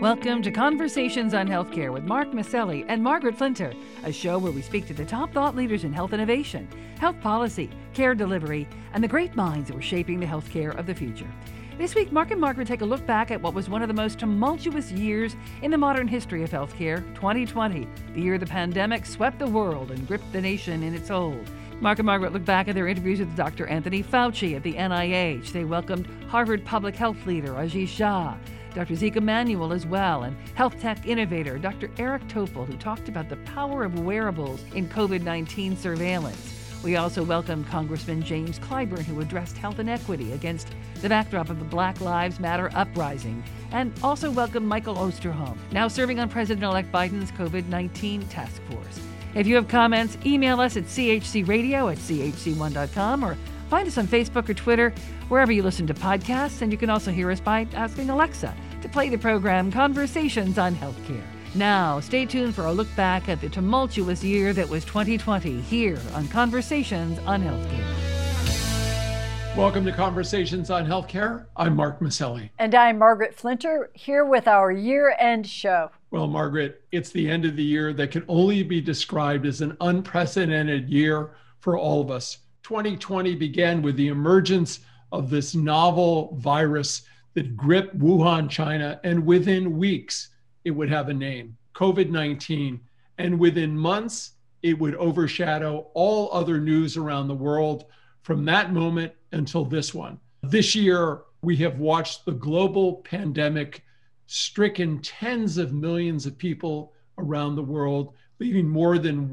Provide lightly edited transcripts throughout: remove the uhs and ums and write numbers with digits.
Welcome to Conversations on Healthcare with Mark Maselli and Margaret Flinter, a show where we speak to the top thought leaders in health innovation, health policy, care delivery, and the great minds that are shaping the healthcare of the future. This week, Mark and Margaret take a look back at what was one of the most tumultuous years in the modern history of healthcare, 2020, the year the pandemic swept the world and gripped the nation in its hold. Mark and Margaret look back at their interviews with Dr. Anthony Fauci at the NIH. They welcomed Harvard public health leader Ashish Jha, Dr. Zeke Emanuel as well, and health tech innovator Dr. Eric Topol, who talked about the power of wearables in COVID-19 surveillance. We also welcomed Congressman James Clyburn, who addressed health inequity against the backdrop of the Black Lives Matter uprising, and also welcomed Michael Osterholm, now serving on President-elect Biden's COVID-19 task force. If you have comments, email us at chcradio@chc1.com or find us on Facebook or Twitter, wherever you listen to podcasts, and you can also hear us by asking Alexa to play the program Conversations on Healthcare. Now, stay tuned for a look back at the tumultuous year that was 2020 here on Conversations on Healthcare. Welcome to Conversations on Healthcare. I'm Mark Maselli. And I'm Margaret Flinter, here with our year-end show. Well, Margaret, it's the end of the year that can only be described as an unprecedented year for all of us. 2020 began with the emergence of this novel virus that gripped Wuhan, China, and within weeks, it would have a name, COVID-19. And within months, it would overshadow all other news around the world from that moment until this one. This year, we have watched the global pandemic stricken tens of millions of people around the world, leaving more than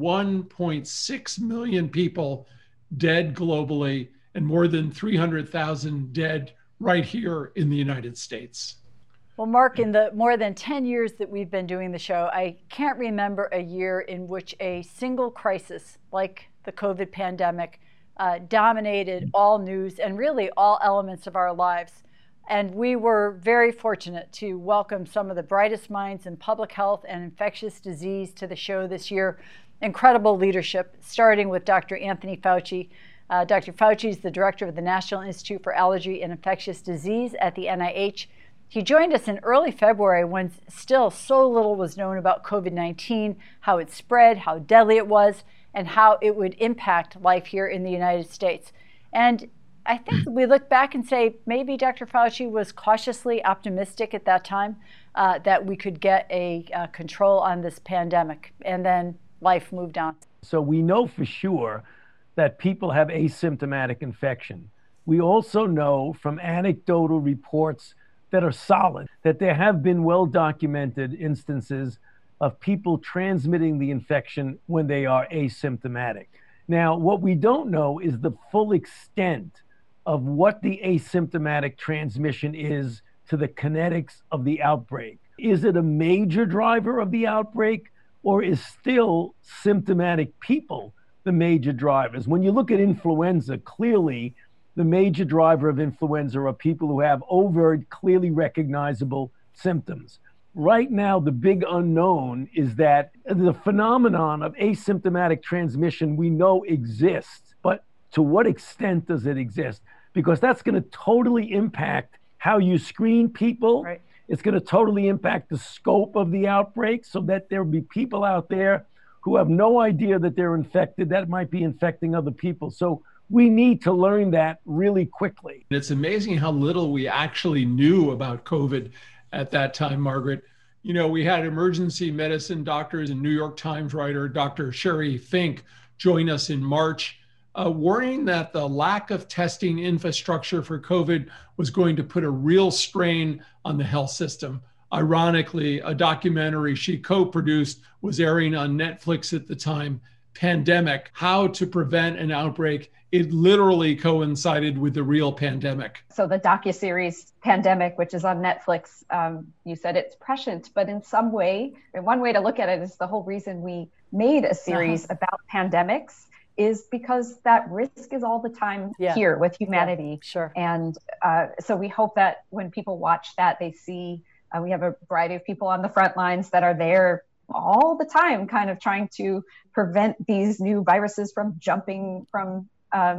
1.6 million people dead globally and more than 300,000 dead right here in the United States. Well, Mark, in the more than 10 years that we've been doing the show, I can't remember a year in which a single crisis like the COVID pandemic dominated all news and really all elements of our lives. And we were very fortunate to welcome some of the brightest minds in public health and infectious disease to the show this year. Incredible leadership, starting with Dr. Anthony Fauci. Dr. Fauci is the director of the National Institute for Allergy and Infectious Disease at the NIH. He joined us in early February when still so little was known about COVID-19, how it spread, how deadly it was, and how it would impact life here in the United States. And I think we look back and say maybe Dr. Fauci was cautiously optimistic at that time that we could get a control on this pandemic, and then life moved on. So we know for sure that people have asymptomatic infection. We also know from anecdotal reports that are solid that there have been well-documented instances of people transmitting the infection when they are asymptomatic. Now, what we don't know is the full extent of what the asymptomatic transmission is to the kinetics of the outbreak. Is it a major driver of the outbreak, or is still symptomatic people the major drivers? When you look at influenza, clearly the major driver of influenza are people who have overt, clearly recognizable symptoms. Right now, the big unknown is that the phenomenon of asymptomatic transmission we know exists, but to what extent does it exist? Because that's going to totally impact how you screen people. Right. It's going to totally impact the scope of the outbreak, so that there will be people out there who have no idea that they're infected that might be infecting other people. So we need to learn that really quickly. It's amazing how little we actually knew about COVID at that time, Margaret. You know, we had emergency medicine doctors and New York Times writer Dr. Sherry Fink join us in March, warning that the lack of testing infrastructure for COVID was going to put a real strain on the health system. Ironically, a documentary she co-produced was airing on Netflix at the time, Pandemic: How to Prevent an Outbreak. It literally coincided with the real pandemic. So the docuseries Pandemic, which is on Netflix, you said it's prescient, but in some way, and one way to look at it is the whole reason we made a series about pandemics is because that risk is all the time here with humanity. Yeah, sure. And so we hope that when people watch that, they see we have a variety of people on the front lines that are there all the time, kind of trying to prevent these new viruses from jumping from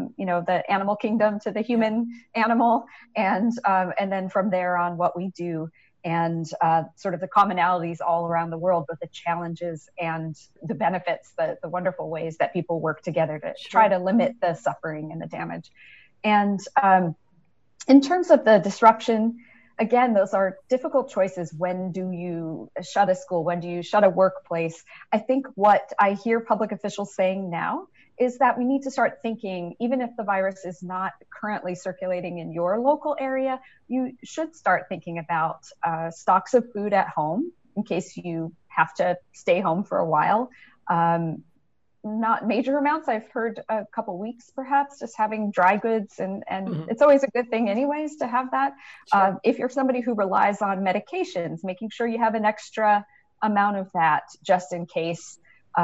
the animal kingdom to the human animal, and then from there on, what we do and sort of the commonalities all around the world, but the challenges and the benefits, the wonderful ways that people work together to try to limit the suffering and the damage. And in terms of the disruption, again, those are difficult choices. When do you shut a school? When do you shut a workplace? I think what I hear public officials saying now is that we need to start thinking, even if the virus is not currently circulating in your local area, you should start thinking about stocks of food at home in case you have to stay home for a while. Not major amounts. I've heard a couple weeks, perhaps, just having dry goods, and it's always a good thing anyways to have that. Sure. If you're somebody who relies on medications, making sure you have an extra amount of that just in case.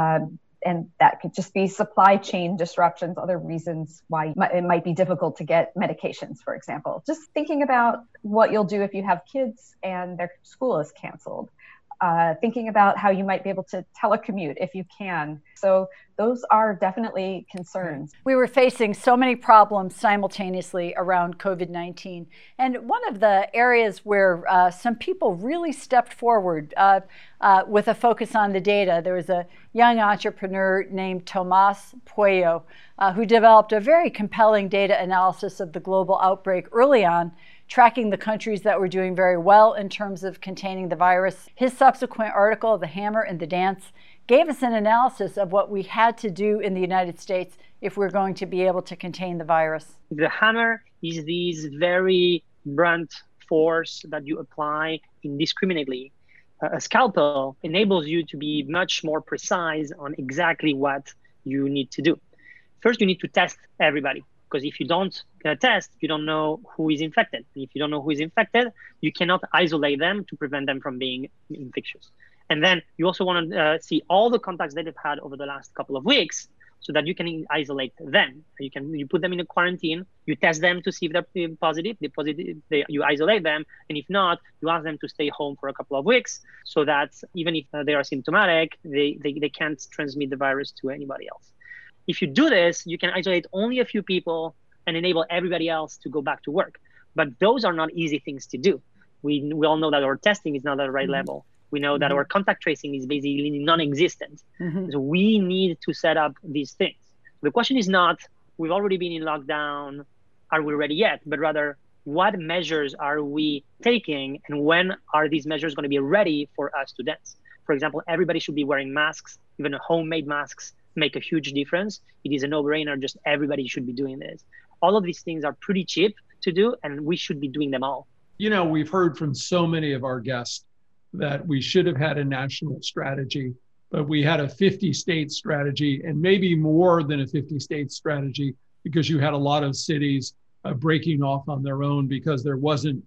And that could just be supply chain disruptions, other reasons why it might be difficult to get medications, for example. Just thinking about what you'll do if you have kids and their school is canceled. Thinking about how you might be able to telecommute if you can. So those are definitely concerns. We were facing so many problems simultaneously around COVID-19. And one of the areas where some people really stepped forward with a focus on the data, there was a young entrepreneur named Tomas Pueyo who developed a very compelling data analysis of the global outbreak early on, tracking the countries that were doing very well in terms of containing the virus. His subsequent article, The Hammer and the Dance, gave us an analysis of what we had to do in the United States if we're going to be able to contain the virus. The hammer is this very blunt force that you apply indiscriminately. A scalpel enables you to be much more precise on exactly what you need to do. First, you need to test everybody. Because if you don't test, you don't know who is infected. And if you don't know who is infected, you cannot isolate them to prevent them from being infectious. And then you also want to see all the contacts that they've had over the last couple of weeks so that you can isolate them. You put them in a quarantine, you test them to see if they're positive. You isolate them. And if not, you ask them to stay home for a couple of weeks so that even if they are symptomatic, they can't transmit the virus to anybody else. If you do this, you can isolate only a few people and enable everybody else to go back to work. But those are not easy things to do. We all know that our testing is not at the right level. We know that our contact tracing is basically non-existent. So we need to set up these things. The question is not, we've already been in lockdown, are we ready yet? But rather, what measures are we taking and when are these measures going to be ready for us to dance? For example, everybody should be wearing masks, even homemade masks make a huge difference. It is a no-brainer, just everybody should be doing this. All of these things are pretty cheap to do, and we should be doing them all. You know, we've heard from so many of our guests that we should have had a national strategy, but we had a 50-state strategy, and maybe more than a 50-state strategy, because you had a lot of cities breaking off on their own because there wasn't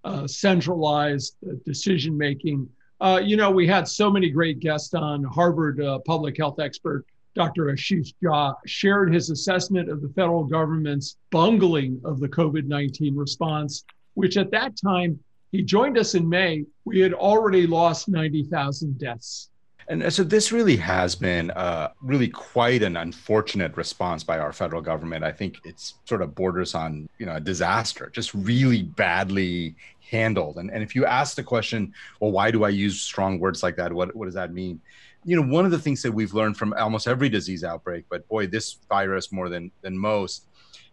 centralized decision-making. You know, we had so many great guests on. Harvard public health expert Dr. Ashish Jha shared his assessment of the federal government's bungling of the COVID-19 response, which at that time, he joined us in May, we had already lost 90,000 deaths. And so this really has been really quite an unfortunate response by our federal government. I think it's sort of borders on, a disaster, just really badly handled. And if you ask the question, well, why do I use strong words like that? What does that mean? One of the things that we've learned from almost every disease outbreak, but boy, this virus more than most,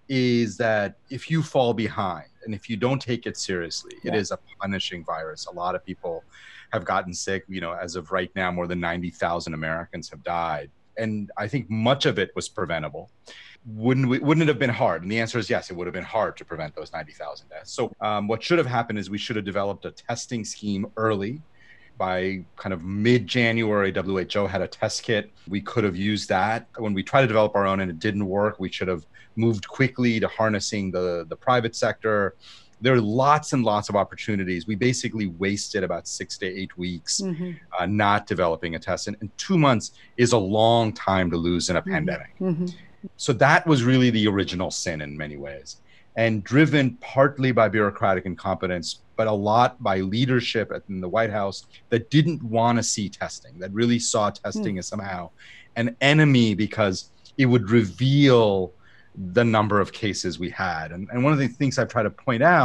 is that if you fall behind and if you don't take it seriously, it is a punishing virus. A lot of people have gotten sick. As of right now, more than 90,000 Americans have died. And I think much of it was preventable. Wouldn't it have been hard? And the answer is yes, it would have been hard to prevent those 90,000 deaths. So what should have happened is we should have developed a testing scheme early. By kind of mid-January, WHO had a test kit. We could have used that. When we tried to develop our own and it didn't work, we should have moved quickly to harnessing the private sector. There are lots and lots of opportunities. We basically wasted about 6 to 8 weeks not developing a test. And 2 months is a long time to lose in a pandemic. So that was really the original sin in many ways. And driven partly by bureaucratic incompetence, but a lot by leadership in the White House that didn't want to see testing, that really saw testing as somehow an enemy because it would reveal the number of cases we had. And one of the things I've tried to point out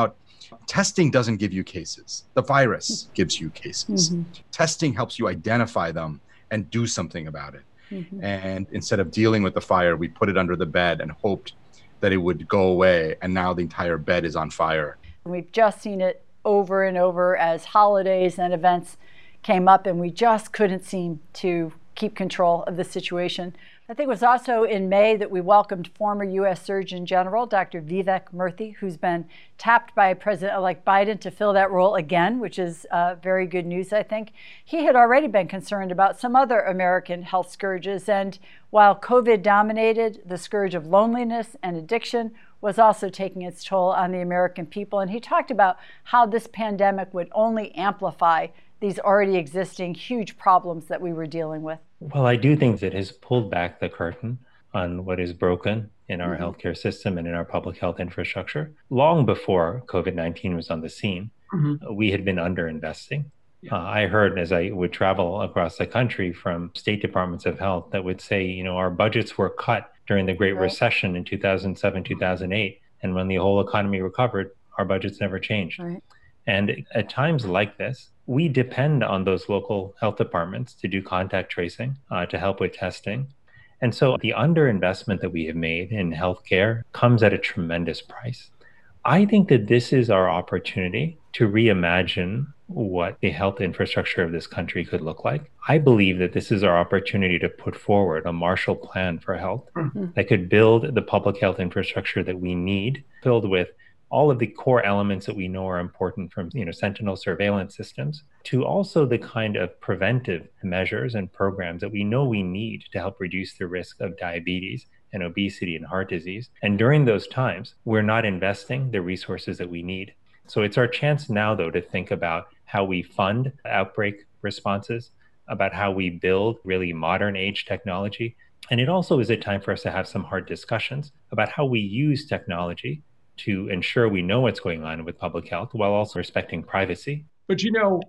Testing doesn't give you cases. The virus gives you cases. Testing helps you identify them and do something about it. And instead of dealing with the fire, we put it under the bed and hoped that it would go away. And now the entire bed is on fire. We've just seen it over and over as holidays and events came up, and we just couldn't seem to keep control of the situation. I think it was also in May that we welcomed former U.S. Surgeon General Dr. Vivek Murthy, who's been tapped by President-elect Biden to fill that role again, which is very good news, I think. He had already been concerned about some other American health scourges, and while COVID dominated, the scourge of loneliness and addiction was also taking its toll on the American people. And he talked about how this pandemic would only amplify these already existing huge problems that we were dealing with. Well, I do think it has pulled back the curtain on what is broken in our healthcare system and in our public health infrastructure. Long before COVID-19 was on the scene, we had been underinvesting. I heard as I would travel across the country from state departments of health that would say, our budgets were cut during the Great Recession in 2007, 2008. And when the whole economy recovered, our budgets never changed. And at times like this, we depend on those local health departments to do contact tracing, to help with testing. And so the underinvestment that we have made in healthcare comes at a tremendous price. I think that this is our opportunity to reimagine what the health infrastructure of this country could look like. I believe that this is our opportunity to put forward a Marshall Plan for health that could build the public health infrastructure that we need, filled with all of the core elements that we know are important, from sentinel surveillance systems to also the kind of preventive measures and programs that we know we need to help reduce the risk of diabetes and obesity and heart disease. And during those times, we're not investing the resources that we need. So it's our chance now, though, to think about how we fund outbreak responses, about how we build really modern age technology. And it also is a time for us to have some hard discussions about how we use technology to ensure we know what's going on with public health while also respecting privacy. But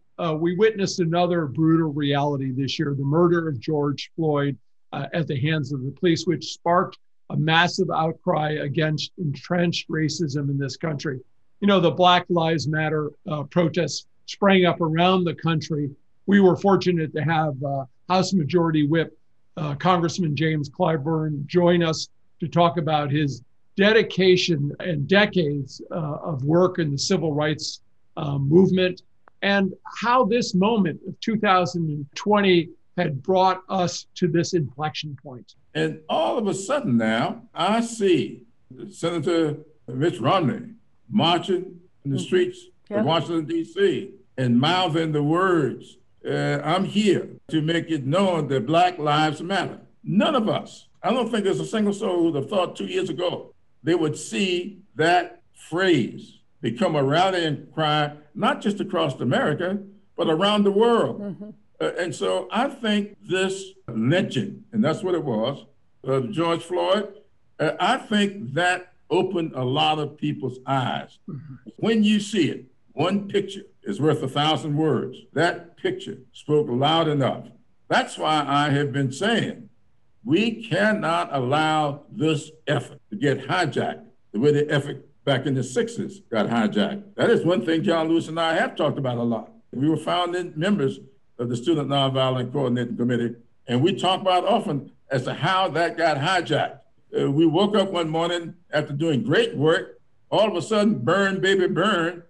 we witnessed another brutal reality this year, the murder of George Floyd at the hands of the police, which sparked a massive outcry against entrenched racism in this country. The Black Lives Matter protests sprang up around the country. We were fortunate to have House Majority Whip Congressman James Clyburn join us to talk about his dedication and decades of work in the civil rights movement, and how this moment of 2020 had brought us to this inflection point. And all of a sudden now, I see Senator Mitt Romney marching in the streets of Washington, D.C. and mouthing the words, I'm here to make it known that Black Lives Matter. None of us, I don't think there's a single soul who would have thought 2 years ago they would see that phrase become a rallying cry, not just across America, but around the world. And so I think this lynching, and that's what it was, George Floyd, I think that opened a lot of people's eyes. When you see it, one picture is worth 1,000 words. That picture spoke loud enough. That's why I have been saying, we cannot allow this effort to get hijacked the way the effort back in the 60s got hijacked. That is one thing John Lewis and I have talked about a lot. We were founding members of the Student Nonviolent Coordinating Committee, and we talk about often as to how that got hijacked. We woke up one morning after doing great work, all of a sudden, burn, baby, burn,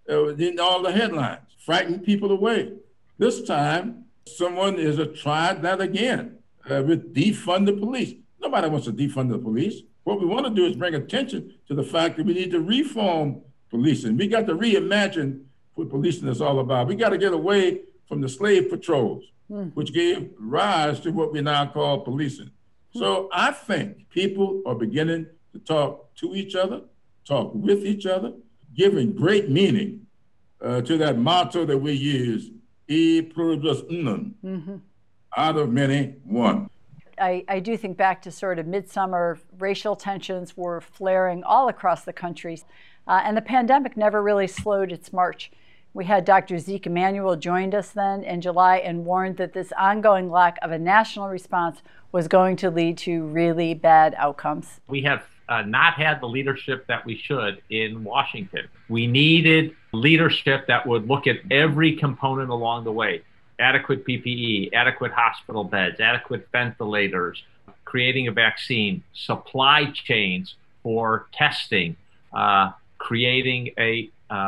in all the headlines, frightening people away. This time, someone has tried that again. With defund the police. Nobody wants to defund the police. What we want to do is bring attention to the fact that we need to reform policing. We got to reimagine what policing is all about. We got to get away from the slave patrols, which gave rise to what we now call policing. So I think people are beginning to talk to each other, talk with each other, giving great meaning to that motto that we use, E pluribus unum. Out of many, one. I do think back to sort of midsummer, racial tensions were flaring all across the country, and the pandemic never really slowed its march. We had Dr. Zeke Emanuel joined us then in July and warned that this ongoing lack of a national response was going to lead to really bad outcomes. We have not had the leadership that we should in Washington. We needed leadership that would look at every component along the way. Adequate PPE, adequate hospital beds, adequate ventilators, creating a vaccine, supply chains for testing, creating a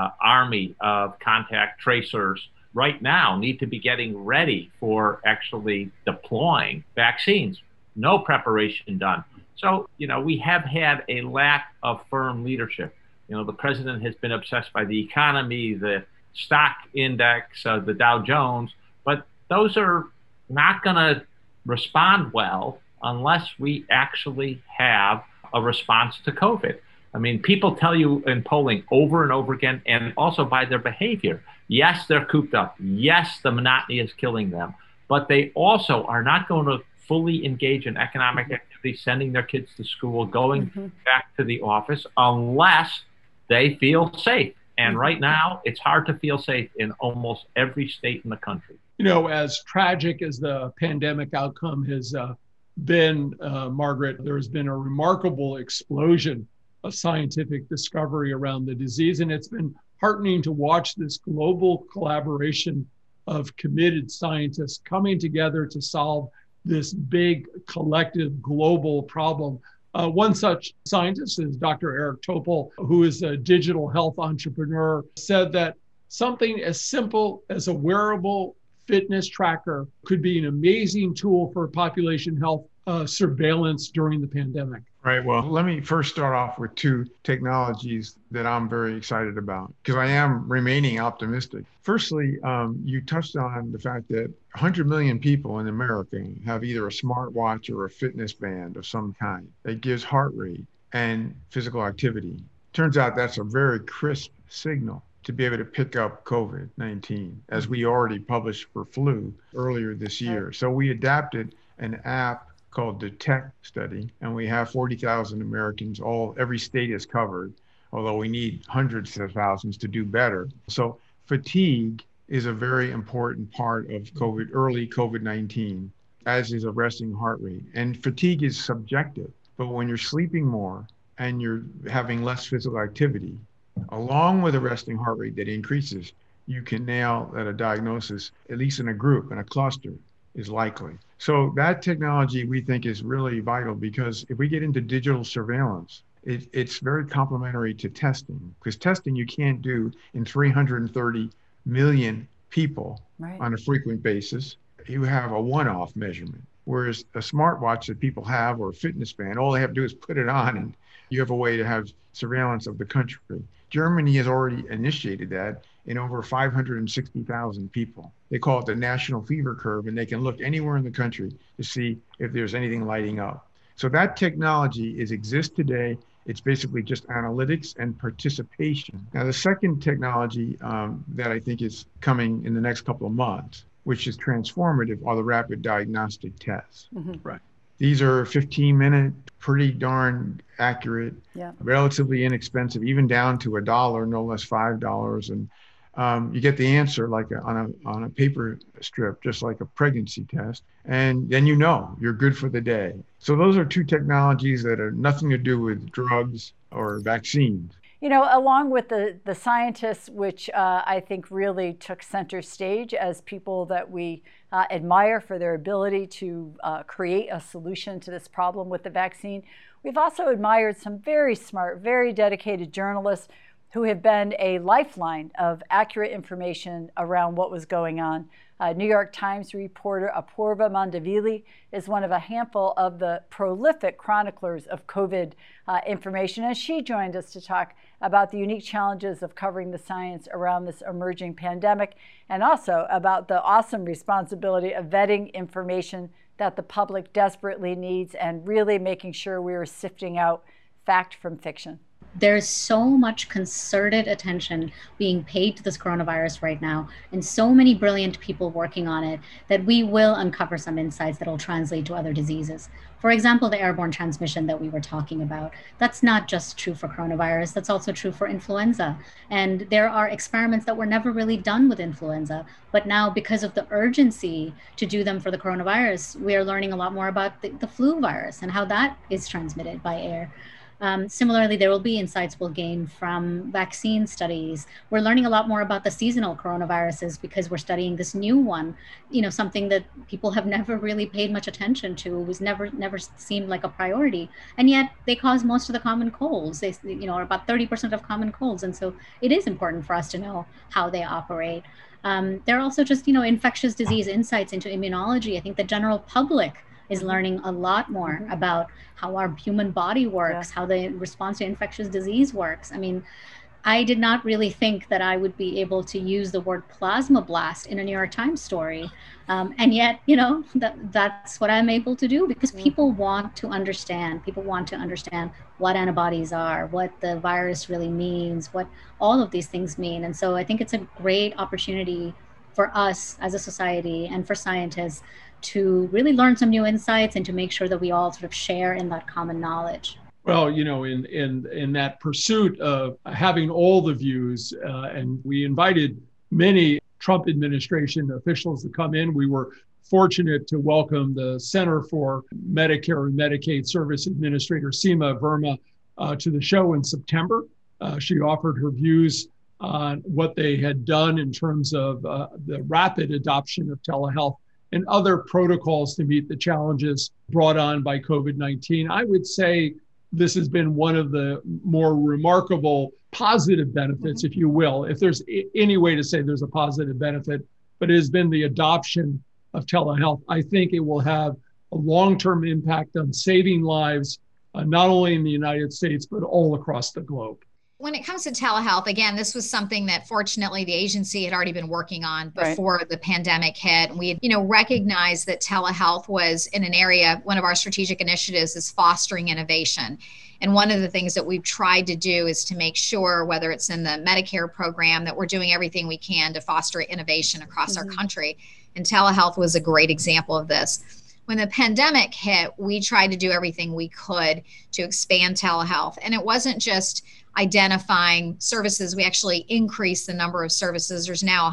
army of contact tracers right now need to be getting ready for actually deploying vaccines. No preparation done. So, we have had a lack of firm leadership. The president has been obsessed by the economy, the stock index, the Dow Jones, but those are not going to respond well unless we actually have a response to COVID. I mean, people tell you in polling over and over again, and also by their behavior, yes, they're cooped up. Yes, the monotony is killing them, but they also are not going to fully engage in economic activity, sending their kids to school, going back to the office, unless they feel safe. And right now, it's hard to feel safe in almost every state in the country. As tragic as the pandemic outcome has been, Margaret, there's been a remarkable explosion of scientific discovery around the disease. And it's been heartening to watch this global collaboration of committed scientists coming together to solve this big collective global problem. One such scientist is Dr. Eric Topol, who is a digital health entrepreneur, said that something as simple as a wearable fitness tracker could be an amazing tool for population health surveillance during the pandemic. Right. Well, let me first start off with two technologies that I'm very excited about, because I am remaining optimistic. Firstly, you touched on the fact that 100 million people in America have either a smartwatch or a fitness band of some kind that gives heart rate and physical activity. Turns out that's a very crisp signal to be able to pick up COVID-19, as we already published for flu earlier this year. So we adapted an app called Detect Study, and we have 40,000 Americans. Every state is covered, although we need hundreds of thousands to do better. So fatigue is a very important part of early COVID-19, as is a resting heart rate. And fatigue is subjective, but when you're sleeping more and you're having less physical activity, along with a resting heart rate that increases, you can nail that a diagnosis, at least in a group, in a cluster, is likely. So that technology we think is really vital, because if we get into digital surveillance, it's very complementary to testing, because testing you can't do in 330 million people on a frequent basis. You have a one-off measurement, whereas a smartwatch that people have, or a fitness band, all they have to do is put it on and you have a way to have surveillance of the country. Germany has already initiated that in over 560,000 people. They call it the national fever curve, and they can look anywhere in the country to see if there's anything lighting up. So that technology exists today. It's basically just analytics and participation. Now, the second technology that I think is coming in the next couple of months, which is transformative, are the rapid diagnostic tests. Right. These are 15-minute, pretty darn accurate, relatively inexpensive, even down to $1, no less $5. And you get the answer like on a paper strip, just like a pregnancy test. And then you're good for the day. So those are two technologies that are nothing to do with drugs or vaccines. Along with the scientists, which I think really took center stage as people that we admire for their ability to create a solution to this problem with the vaccine, we've also admired some very smart, very dedicated journalists who have been a lifeline of accurate information around what was going on. New York Times reporter Apoorva Mandavili is one of a handful of the prolific chroniclers of COVID information, and she joined us to talk about the unique challenges of covering the science around this emerging pandemic, and also about the awesome responsibility of vetting information that the public desperately needs and really making sure we are sifting out fact from fiction. There's so much concerted attention being paid to this coronavirus right now, and so many brilliant people working on it, that we will uncover some insights that will translate to other diseases. For example, the airborne transmission that we were talking about, that's not just true for coronavirus, that's also true for influenza. And there are experiments that were never really done with influenza, but now because of the urgency to do them for the coronavirus, we are learning a lot more about the flu virus and how that is transmitted by air. Similarly, there will be insights we'll gain from vaccine studies. We're learning a lot more about the seasonal coronaviruses because we're studying this new one, something that people have never really paid much attention to. It was never seemed like a priority. And yet they cause most of the common colds. They, are about 30% of common colds. And so it is important for us to know how they operate. There are also just, infectious disease insights into immunology. I think the general public is learning a lot more about how our human body works, how the response to infectious disease works. I mean, I did not really think that I would be able to use the word plasmablast in a New York Times story. And yet, that's what I'm able to do because people want to understand. People want to understand what antibodies are, what the virus really means, what all of these things mean. And so I think it's a great opportunity for us as a society and for scientists to really learn some new insights and to make sure that we all sort of share in that common knowledge. Well, in that pursuit of having all the views, and we invited many Trump administration officials to come in. We were fortunate to welcome the Center for Medicare and Medicaid Service Administrator, Seema Verma, to the show in September. She offered her views on what they had done in terms of the rapid adoption of telehealth and other protocols to meet the challenges brought on by COVID-19. I would say this has been one of the more remarkable positive benefits, if you will, if there's any way to say there's a positive benefit, but it has been the adoption of telehealth. I think it will have a long-term impact on saving lives, not only in the United States, but all across the globe. When it comes to telehealth, again, this was something that fortunately the agency had already been working on before the pandemic hit. We had, recognized that telehealth was in an area, one of our strategic initiatives is fostering innovation. And one of the things that we've tried to do is to make sure, whether it's in the Medicare program, that we're doing everything we can to foster innovation across our country. And telehealth was a great example of this. When the pandemic hit, we tried to do everything we could to expand telehealth. And it wasn't just identifying services. We actually increased the number of services. There's now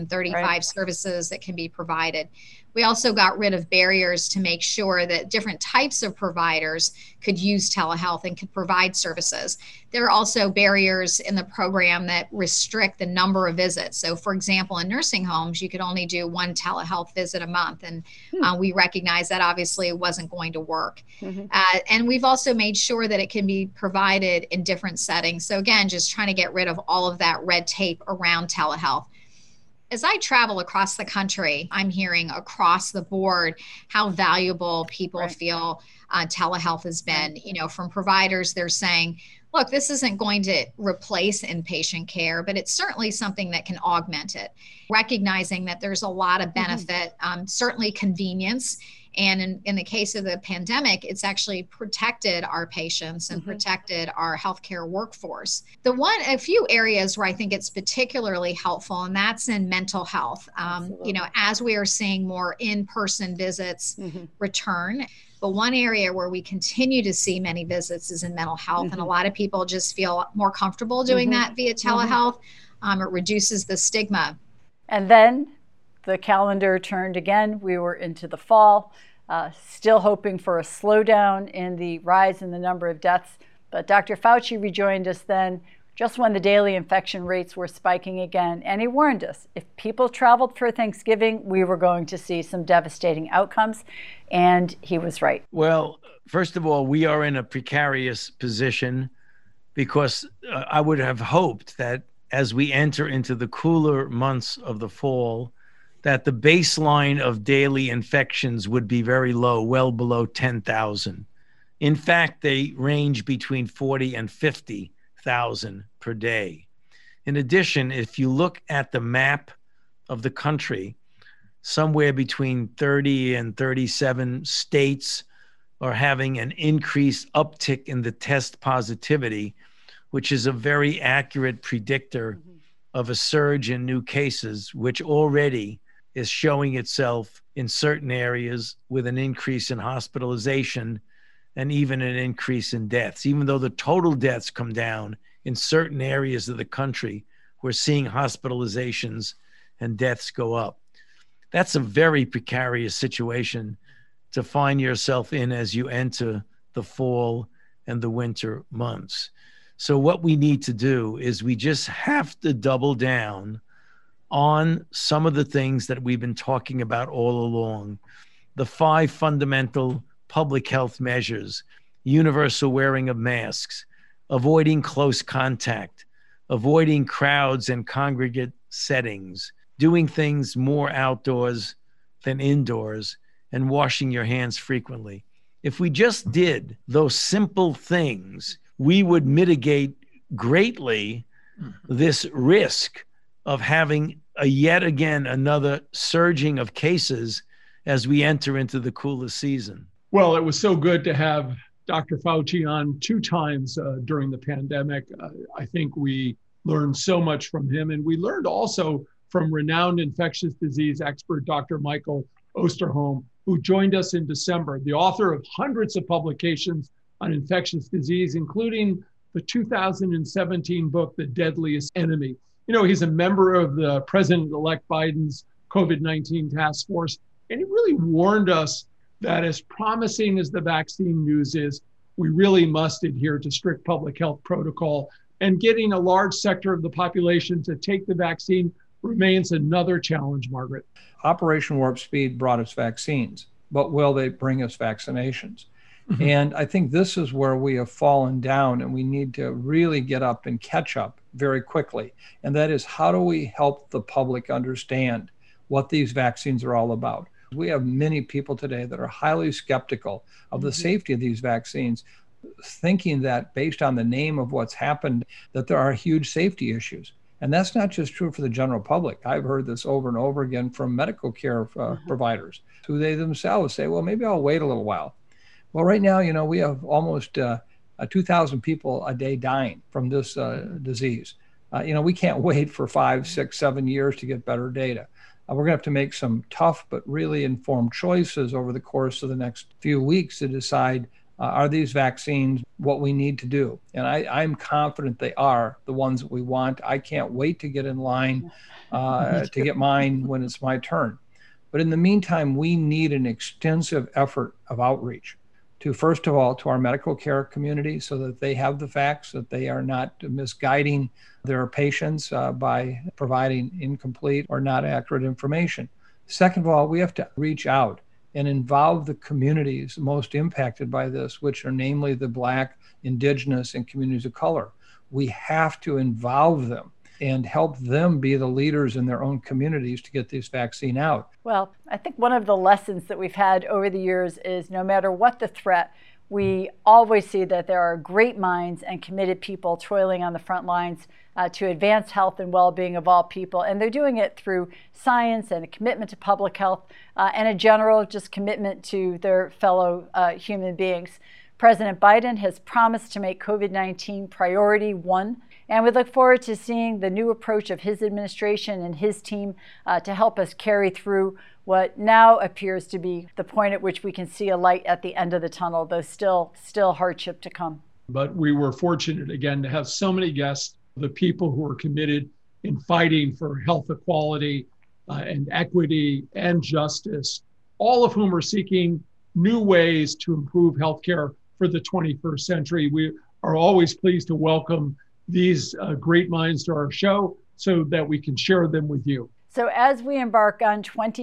135 services that can be provided. We also got rid of barriers to make sure that different types of providers could use telehealth and could provide services. There are also barriers in the program that restrict the number of visits. So for example, in nursing homes, you could only do one telehealth visit a month. And we recognize that obviously wasn't going to work. And we've also made sure that it can be provided in different settings. So again, just trying to get rid of all of that red tape around telehealth. As I travel across the country, I'm hearing across the board how valuable people feel telehealth has been. From providers, they're saying, look, this isn't going to replace inpatient care, but it's certainly something that can augment it. Recognizing that there's a lot of benefit, certainly convenience. And in the case of the pandemic, it's actually protected our patients and protected our healthcare workforce. A few areas where I think it's particularly helpful, and that's in mental health. As we are seeing more in-person visits return, but one area where we continue to see many visits is in mental health. And a lot of people just feel more comfortable doing that via telehealth. It reduces the stigma. And then the calendar turned again. We were into the fall. Still hoping for a slowdown in the rise in the number of deaths. But Dr. Fauci rejoined us then, just when the daily infection rates were spiking again. And he warned us, if people traveled for Thanksgiving, we were going to see some devastating outcomes. And he was right. Well, first of all, we are in a precarious position because I would have hoped that as we enter into the cooler months of the fall, that the baseline of daily infections would be very low, well below 10,000. In fact, they range between 40 and 50,000 per day. In addition, if you look at the map of the country, somewhere between 30 and 37 states are having an increased uptick in the test positivity, which is a very accurate predictor of a surge in new cases, which already is showing itself in certain areas with an increase in hospitalization and even an increase in deaths. Even though the total deaths come down in certain areas of the country, we're seeing hospitalizations and deaths go up. That's a very precarious situation to find yourself in as you enter the fall and the winter months. So what we need to do is we just have to double down on some of the things that we've been talking about all along. The 5 fundamental public health measures: universal wearing of masks, avoiding close contact, avoiding crowds and congregate settings, doing things more outdoors than indoors, and washing your hands frequently. If we just did those simple things, we would mitigate greatly this risk of having yet again another surging of cases as we enter into the coolest season. Well, it was so good to have Dr. Fauci on 2 times during the pandemic. I think we learned so much from him, and we learned also from renowned infectious disease expert Dr. Michael Osterholm, who joined us in December, the author of hundreds of publications on infectious disease, including the 2017 book, The Deadliest Enemy. You know, he's a member of the President-elect Biden's COVID-19 task force, and he really warned us that as promising as the vaccine news is, we really must adhere to strict public health protocol, and getting a large sector of the population to take the vaccine remains another challenge, Margaret. Operation Warp Speed brought us vaccines, but will they bring us vaccinations? Mm-hmm. And I think this is where we have fallen down, and we need to really get up and catch up very quickly. And that is, how do we help the public understand what these vaccines are all about? We have many people today that are highly skeptical of the safety of these vaccines, thinking that based on the name of what's happened, that there are huge safety issues. And that's not just true for the general public. I've heard this over and over again from medical care providers, who they themselves say, well, maybe I'll wait a little while. Well, right now, you know, we have almost 2,000 people a day dying from this disease. You know, we can't wait for 5, 6, 7 years to get better data. We're going to have to make some tough but really informed choices over the course of the next few weeks to decide, are these vaccines what we need to do? And I'm confident they are the ones that we want. I can't wait to get in line to get mine when it's my turn. But in the meantime, we need an extensive effort of outreach to, first of all, to our medical care community, so that they have the facts, that they are not misguiding their patients by providing incomplete or not accurate information. Second of all, we have to reach out and involve the communities most impacted by this, which are namely the Black, Indigenous, and communities of color. We have to involve them and help them be the leaders in their own communities to get this vaccine out. Well, I think one of the lessons that we've had over the years is no matter what the threat, we always see that there are great minds and committed people toiling on the front lines to advance health and well-being of all people. And they're doing it through science and a commitment to public health and a general just commitment to their fellow human beings. President Biden has promised to make COVID-19 priority 1. And we look forward to seeing the new approach of his administration and his team to help us carry through what now appears to be the point at which we can see a light at the end of the tunnel, though still hardship to come. But we were fortunate, again, to have so many guests, the people who are committed in fighting for health equality and equity and justice, all of whom are seeking new ways to improve healthcare for the 21st century. We are always pleased to welcome these great minds to our show so that we can share them with you. So as we embark on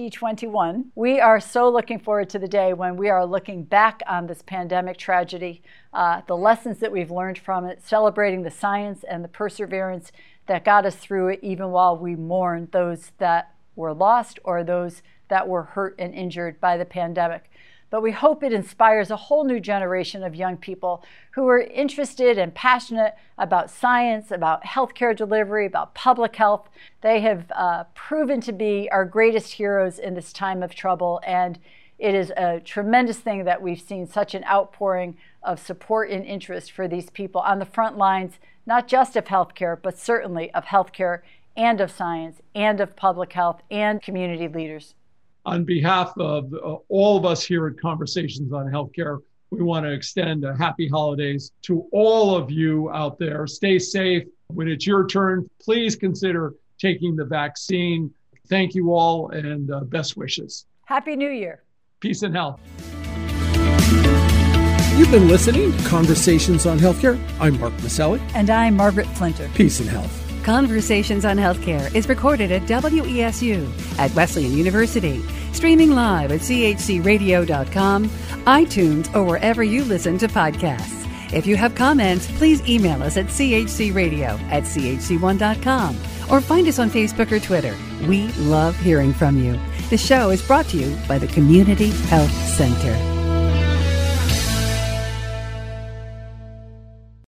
2021, we are so looking forward to the day when we are looking back on this pandemic tragedy, the lessons that we've learned from it, celebrating the science and the perseverance that got us through it, even while we mourn those that were lost or those that were hurt and injured by the pandemic. But we hope it inspires a whole new generation of young people who are interested and passionate about science, about healthcare delivery, about public health. They have proven to be our greatest heroes in this time of trouble. And it is a tremendous thing that we've seen such an outpouring of support and interest for these people on the front lines, not just of healthcare, but certainly of healthcare and of science and of public health and community leaders. On behalf of all of us here at Conversations on Healthcare, we want to extend a happy holidays to all of you out there. Stay safe. When it's your turn, please consider taking the vaccine. Thank you all, and best wishes. Happy New Year. Peace and health. You've been listening to Conversations on Healthcare. I'm Mark Maselli. And I'm Margaret Flinter. Peace and health. Conversations on Healthcare is recorded at WESU at Wesleyan University, streaming live at chcradio.com, iTunes, or wherever you listen to podcasts. If you have comments, please email us at chcradio@chc1.com or find us on Facebook or Twitter. We love hearing from you. The show is brought to you by the Community Health Center.